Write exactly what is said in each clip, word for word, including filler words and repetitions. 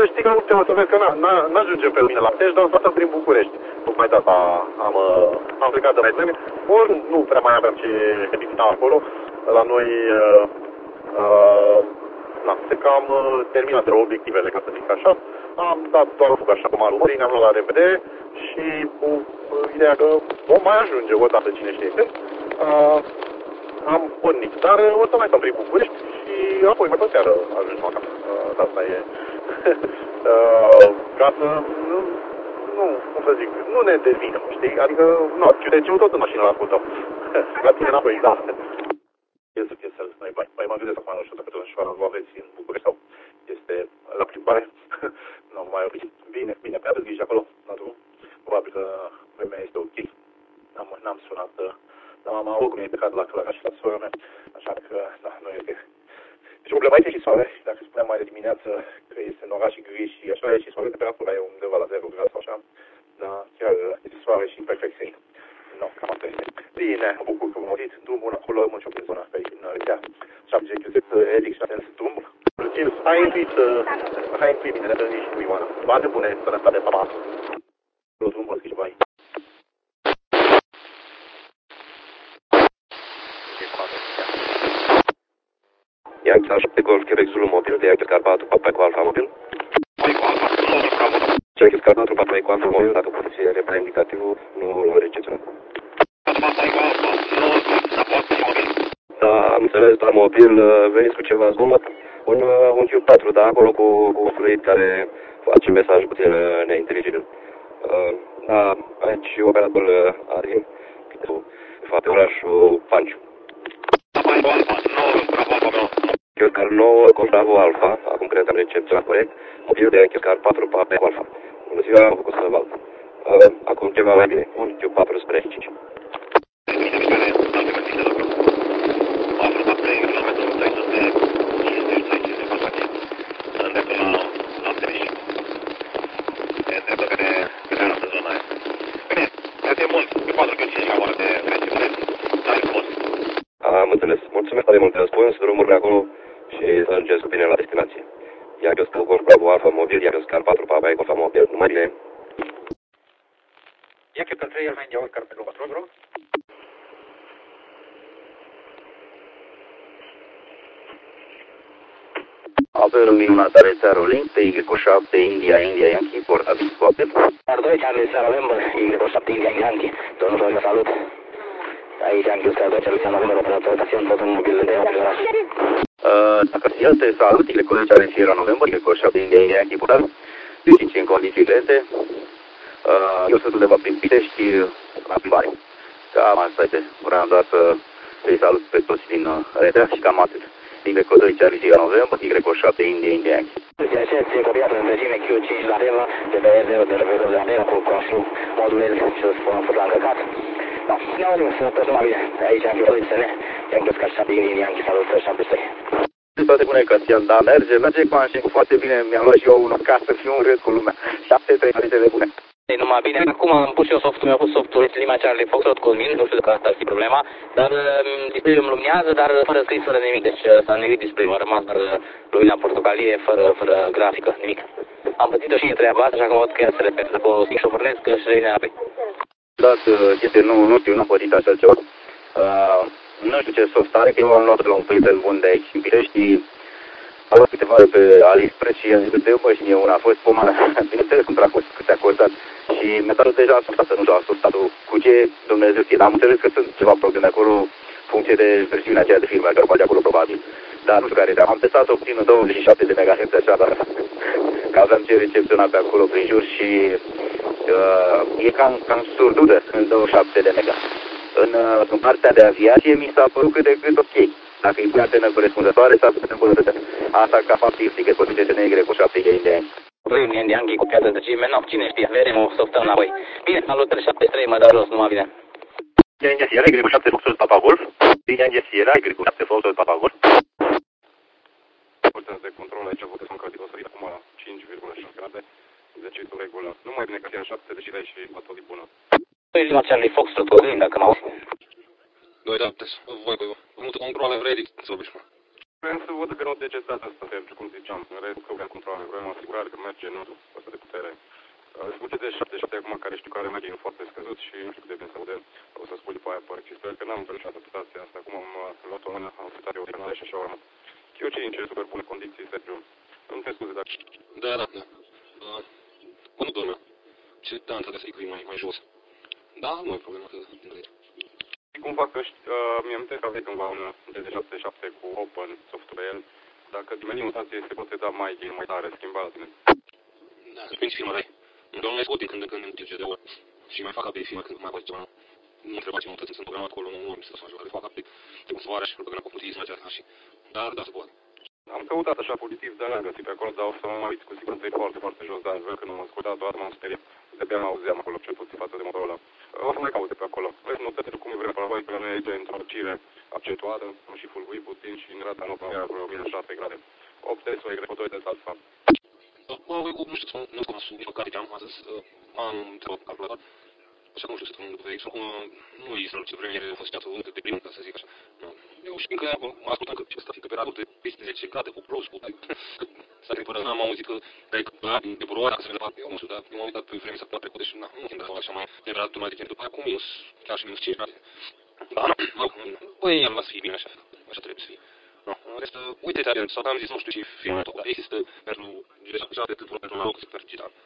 să știi că uite, o să vezi că n-ajunge pe mine la Ploiești, dar toată prin București. Tocmai de asta am, am plecat de mai vreme. Ori nu prea mai aveam ce vizita acolo. La noi, uh, uh, na, cred că am terminat obiectivele, ca să zic așa. Am dat doar o fugă așa cu malul mării, ne-am luat la repede și cu ideea că vom mai ajunge o dată, cine știe când. Uh, am pornit, dar o să mai stăm prin București și apoi mai pe seară ajungem acasă. Uh, asta e. uh, ca să nu, nu, cum să zic, nu ne devină, știi? Adică, nu, ciudecem tot în mașină la ascultăm. La tine înapoi, da. El să fie să mai bai. Păi mă gândesc acum, nu știu dacă tot și vă aveți în București sau este la plimbare. Nu mai oprit. Bine, bine, pe aveți grijă acolo, la drum. Probabil că vremea este ok. N-am, n-am sunat, dar mama oricum e plecat la Călăraș și la sora mea, așa că, da, nu este. Deci problema este și soare. Dacă spuneam mai de dimineață că este în oraș și gri și așa e și soare, temperatura e undeva la zero grade sau așa, dar chiar este soare și perfect senin. Nu, cam asta este. Bine, mă bucur că m-am auzit drumul acolo, mă știu în zona pe aici, în Rea. șaptezeci de kilometri, Edic și atent drum. Hai intuit, hai intuit bine, ne dă nici cu Ioana. Bate bune, sănătate, pa, pa. Drumul mă scrie ceva aici. Yankee șapte Golf, Quebec Zulu mobil, de Yankee patru, Papa cu Alfa mobil. Yankee patru, Papa cu Alfa mobil, dacă puteți repara indicativul, nu l-am recepționat. Da, am înțeles, dar mobil, veniți cu ceva zgomot, un, un Q patru, da, acolo cu, cu fluid care face mesaj puțin neinteligibil. Uh, da, aici operatorul Arin, de fapt, orașul Panciu. Chelcar nouă, Bravo Alfa, acum cred că am recepționat corect, mobil de Chelcar patru, Papa cu Alfa. Bună ziua, am făcut să val. Uh, acum ceva mai bine, un Q patru spre cinci. Am înțeles. Mulțumesc tare mult de răspuns, drumurile acolo și să ajungeți cu bine la destinație. Iar eu stau Golf Bravo Alfa mobil, iar eu Scar patru, Papa Golf mobil. Numai bine. Ia că trei al India Oscar pe patru, bro. Apelul minunat are Țarolin, T Y șapte India, India Yankee, portabil scoate. Ar doi Charlie Sierra November, Y șapte India Yankee, domnul Florin, salut. Aici am Q doi Charlie Sierra November, operator, stațion, tot un mobil de Yankee oraș. Dacă el te salut, Y Charlie Sierra November, Y șapte India, India Yankee, portabil, cinci în condiții grete. Eu sunt undeva prin Pitești, la plimbare. Cam asta este, vreau doar să îi salut pe toți din rețea și cam atât. Y doi Charlie Sierra November, Y șapte India, India Yankee. Direcție copiată în regime Q cinci la Deva, de pe zero de la de la Deva cu consum modulez și o spun fost la încărcat. Da, ne auzim, să tot numai bine. Aici am Q doi S N, i-am crezut ca șapte India, Yankee, salut, șapte sute. Toate bune, Cățian, da, merge, merge cu mașini, foarte bine, mi-am luat și eu unul ca să fiu un rând cu lumea. șapte trei de bune. E numai bine, acum am pus eu softul, mi-a pus softul Lima Charlie Foxtrot Cosmin, nu știu dacă asta ar fi problema, dar display-ul îmi luminează, dar fără scris, fără nimic, deci s-a negrit display-ul, a rămas doar lumina portocalie, fără, fără grafică, nimic. Am pățit-o și treaba asta, așa că mă văd că ea se repetă, după o stic șofărnesc și revine înapoi. Da, este, nu, nu știu, n-am pățit așa ceva. Uh, nu știu ce soft are, că eu am luat la un prieten bun de aici în Pitești. Am luat câteva pe AliExpress și i-am zis că bă, și mie una a fost pomană. Bineînțeles cum dracu cât a costat. Și metalul deja a sustat, nu știu, a sustat cu ce Dumnezeu știe. Dar am înțeles că sunt ceva probleme acolo, funcție de versiunea aceea de firmă, care o face acolo probabil. Dar nu știu care, dar am testat obțin în douăzeci și șapte de megahertz așa, dar că aveam ce recepționa pe acolo prin jur și uh, e cam, cam surdudă în douăzeci și șapte de mega. În, uh, în partea de aviație mi s-a părut cât de cât ok. Dacă îi pui antenă corespunzătoare, s-ar putea îmbunătăți. Asta ca faptistic, că poate să negre cu șapte India. Vrem India Yankee cu piață de cime, nu, cine știe, vedem o săptămână înapoi. Bine, salutări șapte trei, mă dau jos, numai bine. India Sierra, Y șapte Foxtrot Papa Golf. India Sierra, Y șapte Foxtrot Papa Golf. Putem de control aici, văd că sunt încălzit o sărit acum la cinci virgulă șase grade, deci e regulă. Nu mai bine că ți-a șapte, deși dai și batorii bună. Doi Lima Charlie Foxtrot Cosmin, dacă mă auzi. doi șapte, voi, voi, voi, multe controle vrei, să obișnuă. Vreau să văd că nu decetat asta, pentru cum ziceam. În rest, că vreau controle, vreau asigurare că merge în ordine asta de putere. Spuce de șaptezeci și șapte acum, care știu care merge foarte scăzut și nu știu cât de bine să aude. O să spun după aia părți. Sper că n-am întâlnit situația asta. Acum am luat o mână, am uitat eu de canale și așa urmă. Q cinci, super bune condiții, Sergiu. Nu te scuze, dar... Da, da, da. Uh, Până dormea. Ce da, înțeles să-i mai, mai jos. Da, nu e problemă că de aici. Cum fac ăști, uh, mi-am amintesc că aveai cândva un de șaptezeci și șapte cu Open Software. Dacă dimeni mutație se poate da mai mai tare, schimba la tine. Da, depinde firma rai. Doar mai scot din când în când în utilizez de ori. Și mai fac update firma când mai face ceva. Nu întreba ce mutăți sunt programat acolo, nu am să fac ceva de fac update. Trebuie să vară și propaganda cu utilizăm acea și... Dar, da, se poate. Am căutat așa pozitiv, dar n-am găsit pe acolo, dar o să mă uit, cu siguranță e foarte, foarte jos, dar vreau că nu m-am ascultat, doar m-am speriat. De-abia m-auzeam acolo, cel puțin față de motorul ăla. O să mai caute pe acolo. Vezi, notări cum e vreme, probabil că la noi aici e întorcire accentuată, nu și fulgui puțin și în rata nu prea acolo minus șapte grade. opt sau e grecotori de alfa. Mă, nu știu, nu știu cum sunt, nici măcar am astăzi, am întrebat calculator. Așa că nu știu să spun după ei, acum nu e să vreme, a fost ceasul încă deprimant, ca să zic așa. Eu știu că mă ascultam că ăsta fi temperaturi de peste zece grade, cu plus, cu... S-a până n-am auzit că dai de buroa, dacă se vede parte, eu nu știu, dar eu m-am uitat pe vreme săptămâna trecută și nu simt așa mai temperatură mai de genul, după aia cu minus, chiar și minus cinci grade. Da, nu, băi, am las să fie bine așa, așa trebuie să fie. No, în rest, uite-te atent, sau am zis, nu știu ce filme, dar există pentru diverse atât pentru noroc, cât pentru digital.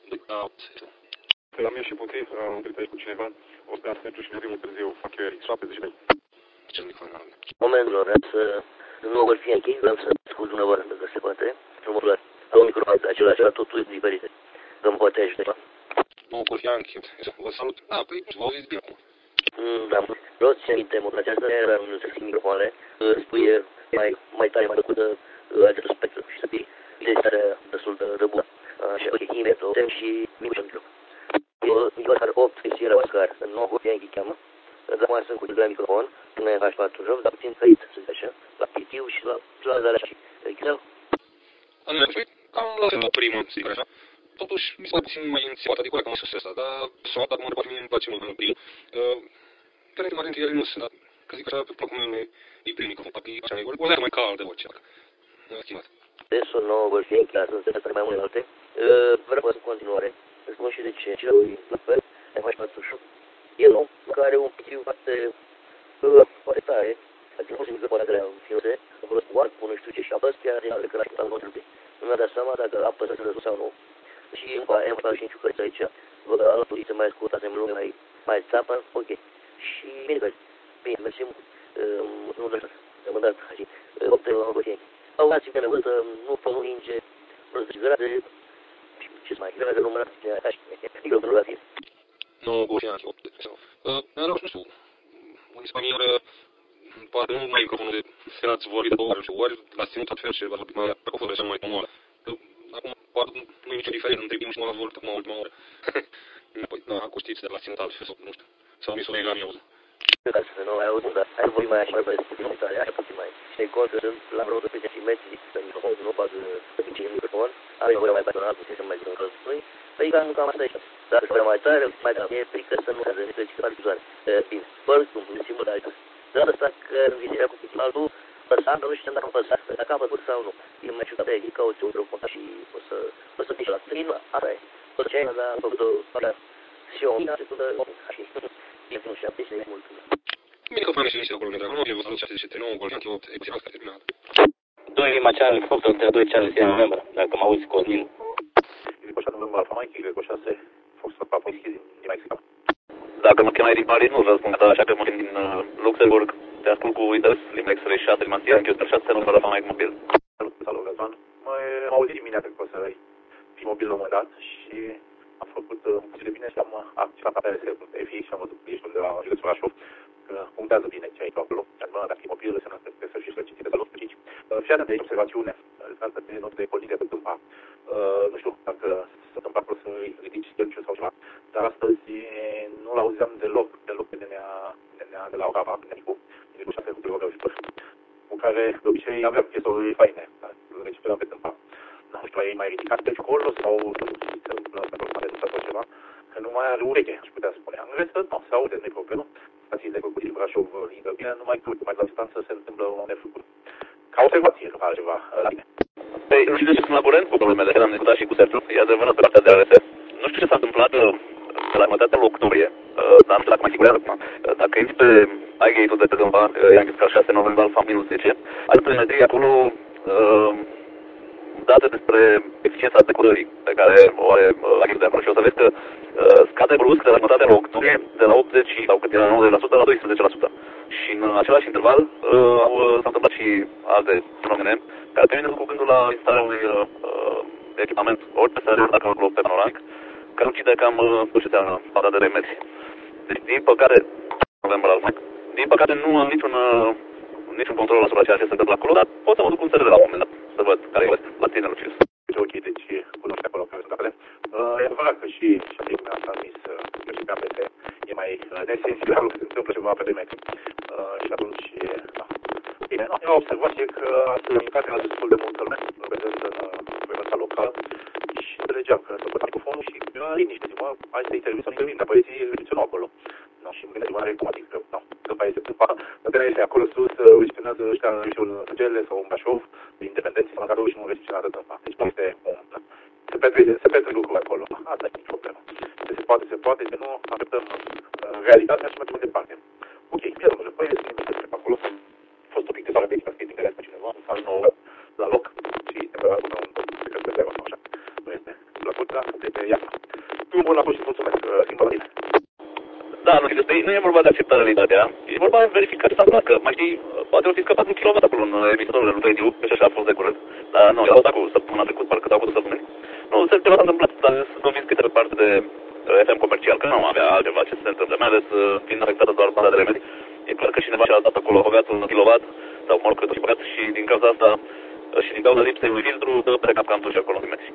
La mine și puțin, am întâlnit aici cu cineva, o să dea pentru și ne vim târziu, fac eu șaptezeci de mii. Ce mic fan am. Momentul, vreau să nu vor fi închei, vreau să ascult dumneavoastră, dacă se poate, frumos, la un microfon, același, la totul diferite, că îmi poate ajuta. Nu, vor fi închei, vă salut, da, păi, vă auziți bine acum. Da, vreau să ținem motul aceasta, era un să schimb microfoanele, spui mai, mai tare, mai făcută, alt respect și să fii identitarea destul de bună. Așa, ok, imediat, o tem și micușă micro. Eu Oscar opt, Sierra Oscar, nouă cu Yankee cheamă, dar mai sunt cu de la microfon, până în H patru joc, dar puțin căit, să zic așa, la pitiu și la celălalt așa. Excel? Am nevoie, cam la fel o primă, zic așa. Totuși, mi se pare puțin mai înțepat, adică că mă sus asta, dar sonat dar mă mie îmi place mult în primul. Care de mare el nu sunt, dar, că zic așa, pe placul meu e prim microfon, parcă e așa, o leagă mai cald de orice, dacă. Nu a schimbat. Desul nou vor fi în clasă, să ne mai multe. Vreau să continuare. Îți spun și de ce. Și la fel, ne faci patru și el nu, care are un pitiu foarte, foarte tare. Adică nu se mică poate grea în fiose, a folosit warp-ul, nu știu ce, și apăs chiar de că l-a știut al nostru. Nu mi-a dat seama dacă apăsă să răzut sau nu. Și încă am făcut și în ciucăriță aici. Văd că alături se mai ascultă, se lume mai, mai țapă, ok. Și bine, bine, bine, mersi mult. Nu vreau să mă dat așa. Opte, ok. Au dați bine, văd, nu pot nu ninge, vreo grade, ce-ți mai grade, nu mă dați bine, așa, eu nu l-a fi. Nu, Goșian, opte, sau. Dar nu știu, în spaniolă, poate nu mai microfonul de senați vorbit de două ori, ori l-ați ținut altfel și v-ați vorbit mai dacă a fost așa mai tomoală. Acum, poate nu e nicio diferență între primul și m-am vorbit acum ultima oră. Păi, da, acum știți, dar l-ați ținut altfel, sau nu știu, sau mi s-o lega mioză. Ca să nu ai auzit, dar ai vorbit mai așa, mai puțin mai tare, așa puțin mai. Și de cont, sunt la vreo două sute metri pe microfon, nu fac în microfon, are nevoie mai personal, puțin să mai zic în cazul lui. Păi cam, cam asta e așa. Dacă vreau mai tare, mai da, e frică să nu caze nici pe ceva vizuale. Bine, oricum, în simplu de aici. De data asta că în vizirea cu puțin altul, păsat, nu știu ce am păsat, dacă am păsat sau nu. E mai ciudat de aici, cauți un microfon și o să, o să fii și la trin, asta e. O să ce ai, dar am făcut-o, și o mină, secundă, și e nu știu, deci e mult. Bine că fain și niște acolo, ne dragă, nu, vă salut șaptezeci și nouă, Goljan, opt, e puțin asta terminat. doi Limacean, Foxtrot, doi Charles, Sierra November, dacă mă auzi, Cosmin. Așa November, Alfa Mike, Greco șase, Foxtrot, Papa Whisky din Mexico. Dacă mă chemai din Paris, nu răspund, dar așa că mă chem din uh, Luxemburg. Te ascult cu interes, Limex treizeci și șase, Limasia, Q șase, numărul Alfa Mike mobil. Salut, salut, Gazman. M-am auzit dimineața că o să fi mobil la un moment dat și am făcut uh, puțin de bine și am acționat pe A R S.F I și am văzut că ești undeva în județul Brașov, că punctează bine ce ai tu acolo. Acum, dacă e mobil, înseamnă că trebuie să și solicite de pe cinci. Fii atent de observațiune, legată de note de colite pe tâmpa. Uh, nu știu dacă se întâmplă acolo să ridici delciu sau ceva, dar astăzi nu l-auzeam deloc, deloc pe nenea, nenea de la Orava, Nenicu, Nenicu șase cu Teoreu și Păr, cu care de obicei aveam piesuri faine, dar îl recuperam pe tâmpa. Nu știu, ai mai ridicat delciu acolo sau se întâmplă pentru că sau ceva, că nu mai are ureche, aș putea spune. În rest, nu, se aude, nu-i problemă. Stațiile cu din Brașov lângă bine, numai că mai la distanță se întâmplă un nefăcut. ca observație, nu ca altceva la tine. Păi, nu știu de ce sunt la curent cu problemele, că am discutat și cu Sergiu, e adevărat pe partea de A R S. Nu știu ce s-a întâmplat de la jumătatea lui octombrie, dar nu știu dacă mai figurează acum. Dacă intri pe iGate-ul de pe cândva, i-am zis că șase noiembrie alfa minus zece, ai telemetrie acolo date despre eficiența decorării pe care o are iGate-ul de acolo și o să vezi că scade brusc de la jumătatea lui octombrie de la optzeci sau cât era nouăzeci la sută la doisprezece la sută. Și în același interval s-au întâmplat și alte fenomene care te vine cu gândul la instalarea unui uh, echipament, ori pe server, dacă acolo pe panoramic, care ucide cam tot ce înseamnă partea de remedi. Deci, din păcate, avem la din păcate nu am niciun, uh, niciun control asupra ceea ce se întâmplă acolo, dar pot să mă duc un server la un moment dat, să văd care e la tine, Lucius. Ok, deci cunoști acolo care sunt apele. Uh, e adevărat că și și mi-a transmis uh, că și pe A P S e mai uh, nesensibil când se întâmplă ceva pe doi metri. Uh, și atunci, da. Bine, no, e o observație că ați comunicat la destul de multă lume, prezent în guvernanța locală și înțelegeam că s-a pătat microfonul și liniște, zic, mă, hai să intervin, să nu intervin, dar băieții recepționau acolo. No, și mâine ziua are cum adică, că, no, câmpa este câmpa, măterea este acolo sus, recepționează ăștia și un Săgele sau un Brașov, independenți, sau măcar și nu recepționează câmpa. Deci nu este, da. Se petrece, se petrece lucrul acolo. Asta e nici problemă. Ce se poate, se poate, de nu acceptăm realitatea și mergem mai departe. Ok, bine, domnule, păi este nimic despre acolo. A fost o pictezare de extra skating pe cineva, un sal nou la loc și temperatura un pic de zero sau așa. Nu este plăcut, dar este iarna. Tu bun la tot și mulțumesc, schimbă la tine. Da, nu, despre nu e vorba de accepta realitatea, e vorba de verificat ce s-a întâmplat, că mai știi, poate au fi scăpat un kilowatt acolo în emisorul lui Tăitiu, că și așa a fost de curând, dar nu, a fost acolo săptămâna trecut, parcă s-au făcut săptămâni. Nu, se ceva s-a întâmplat, dar sunt convins că este pe parte de F M comercial, că nu avea altceva ce se întâmplă, mai ales fiind afectată doar banda de remedi. E clar că cineva și-a dat acolo, a băgat un kilowatt, sau mă rog, cât și băgat, și din cauza asta, și din cauza lipsei unui filtru, dă pe cap cam tot și acolo în metri.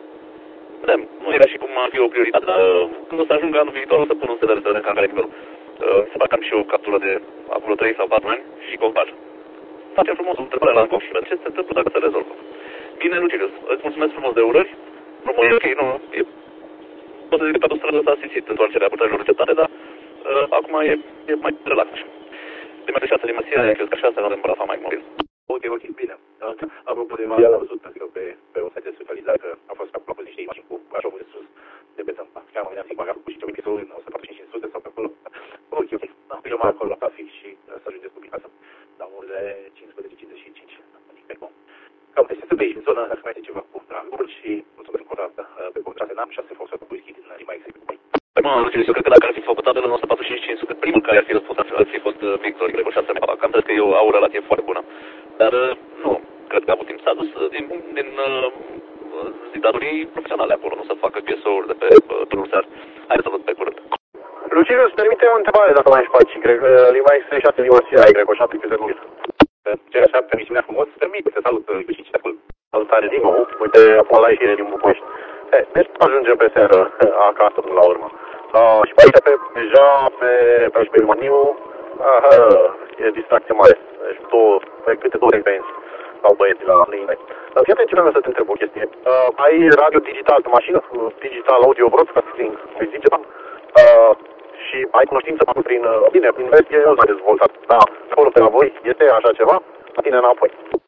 Vedem, nu era și cum ar fi o prioritate, dar când o să ajungă anul viitor, o să pun un set de restaurant ca care nivelul. Se fac cam și o captură de acolo trei sau patru ani și compar. Facem frumos o întrebare la încop și vedem ce se întâmplă dacă se rezolvă. Bine, Lucilius, îți mulțumesc frumos de urări. Nu, e ok, nu, e... Pot să zic că pe autostradă s-a simțit întoarcerea purtărilor receptate, dar uh, acum e, e mai relax. Prima de șase din Măsia, cred că șase noiembrie la Fama Mobil. Ok, ok, bine. Apropo de Maria, l-am văzut că pe, pe un site de socializare că a fost acolo niște imagini cu Brașovul de sus, de pe Tâmpa. Chiar mă gândeam, zic, mă cu și ce uite, o să fac cinci sute sau pe acolo. Ok, ok. Da, eu mai acolo la trafic și să ajungeți cu acasă. La orele cincisprezece cincizeci și cinci. Adică, bun. Cam este să bei în zona, dacă mai este ceva cu dragul și mulțumesc încă o dată pe contrase n-am șase foxuri cu whisky din Lima Executive. Mă, Lucius, eu cred că dacă ar fi făcut tabelul nostru patru sute cincizeci și cinci sute, primul care ar fi răspuns ar fi fost Victor Gregor șase mii. Cam cred că eu au o relație foarte bună. Dar nu, cred că a avut timp să a dus din, din uh, zidatorii profesionale acolo, nu să facă P S O-uri de pe turul sear. Hai să văd pe curând. Lucius, permite o întrebare dacă mai faci. Cred că Lima este șase Lima ai Gregor șapte pe zero. Ce așa, permisiunea frumos, permite să salut și ce acolo. Salutare din nou, uite, acum la ieșire din București. He, deci ajungem pe seară acasă până la urmă. Uh, și pe aici, pe, deja pe, pe aici pe Maniu, aha, e distracție mare. Deci două, pe câte două frecvenți sau băieții la linie. Uh, fii atent ce vreau să te întreb o chestie. Uh, ai radio digital pe mașină? Digital audio broadcasting, îi zice, da? Uh, și ai cunoștință prin, uh, bine, prin vest e mult mai dezvoltat. Da, acolo pe la voi este așa ceva? La tine înapoi.